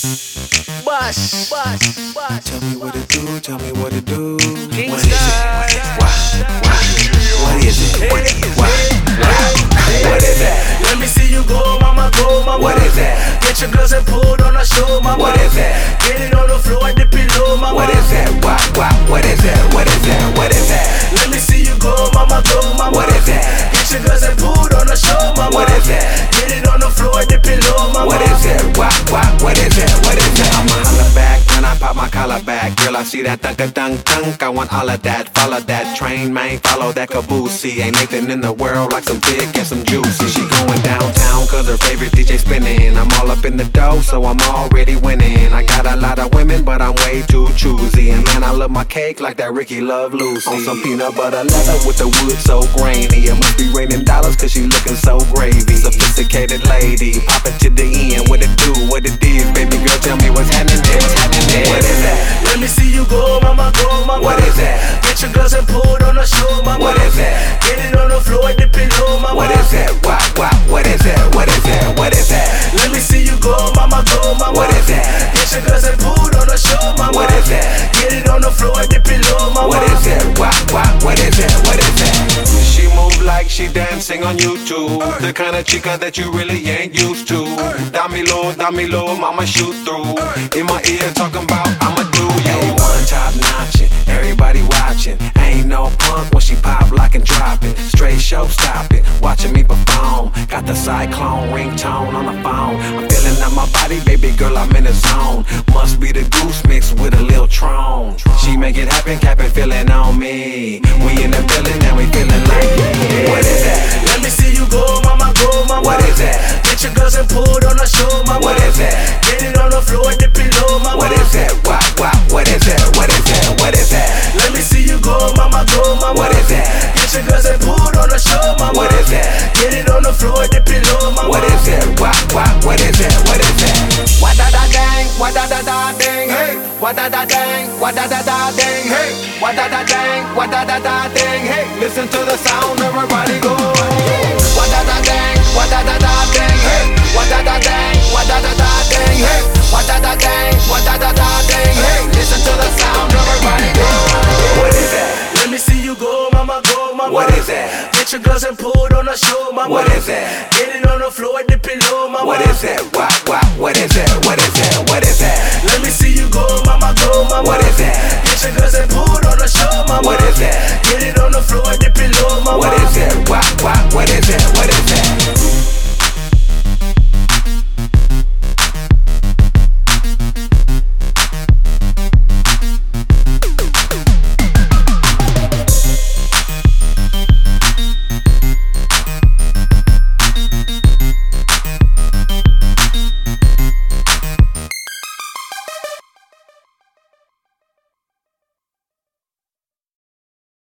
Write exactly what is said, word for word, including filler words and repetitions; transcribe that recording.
Bus, bus, bus. Tell me what it do, tell me what it do. King What is it? Sky. Why? Why? What is it? What? Why? Why? What is that? Let me see you go, mama, go, mama. What is that? Get your girls and pull on the show, mama. What is that? Get it on the floor, dip it low, mama. What is that? Why? Why? What is that? What is that? What is that? Let me see you go, mama, go, mama. What is that? Get your girls and pull on the show, mama. What is that? Get it on the floor, dip it low, mama. What is that? Why? Why? What is that? What is that? I'ma holla back when I pop my collar back. Girl, I see that thunk a dunk dunk. I want all of that. Follow that train, man. Follow that caboose. Ain't nothing in the world like some thick and some juicy. She going downtown cause her favorite D J spinning. I'm all up in the dough, so I'm already winning. I got a lot of women, but I'm way too choosy. And man, I love my cake like that Ricky love Lucy. On some peanut butter leather with the wood so grainy. It must be raining dollars cause she looking so gravy. Sophisticated lady, pop it to the end. What it do, what it is, baby girl, tell me what's happening there, what's happening there. What is that? Let me see you go, mama, go, mama. What is that? Get your girls and pull on the show, mama. What is that? Get it on the floor, dip it low, mama. What is that? Why? Why? What is that? What is that? What is that? Let me see you go, mama, go, mama. What is that? Get your girls and pull on the show, mama. What is that? Get it on the floor, dip it low, mama. What is that? Why? Why? What is that? What is that? She move like she dancing on YouTube. The kind of chica that you really ain't used to. Dame low, dame low, mama shoot through. In my ear talking about I'ma do you. One top notching, everybody watching. Ain't no punk when she pop, lock and drop it. Straight show stopping, watching me perform. Got the cyclone ringtone on the phone. I'm feeling out my body, baby girl, I'm in the zone. Must be the goose mixed with a little Tron. She make it happen, capping, feeling on me. We in the building and we feeling like yeah. What is that? Let me see you go, mama, go, mama. What is that? Get your girls and pull on the show, mama. What is that? Get it on the floor, dip it low, mama. What is that? Why? Why? What is that? What is that? What is that? Let me see you go, mama, go, mama. What is that? Get your girls and pull on the show, mama. What is that? Get it on the floor, dip it low, mama. What is that? Why? Why? What is that? What is that? What da da dang? What da da da ding? Hey! What da da dang? What da da da ding? Hey! What da da dang? What da da da ding? Hey! Listen to the sound, everybody go! What da da dang? What da da da ding? Hey! What da da dang? What da da da ding? Hey! What da da dang? What da da da ding? Hey! Listen to the sound, everybody go! What is that? Let me see you go, mama, go, mama. What is that? Get your girls and pull on the show, mama. What is that?